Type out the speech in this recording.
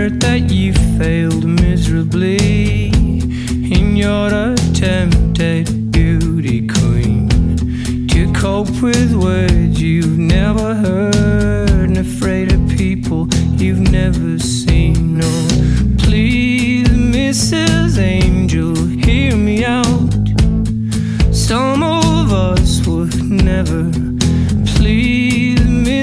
heard that you failed miserably in your attempt at beauty queen, to cope with words you've never heard and afraid of people you've never seen. Oh, please, Mrs. Angel, hear me out. Some of us would never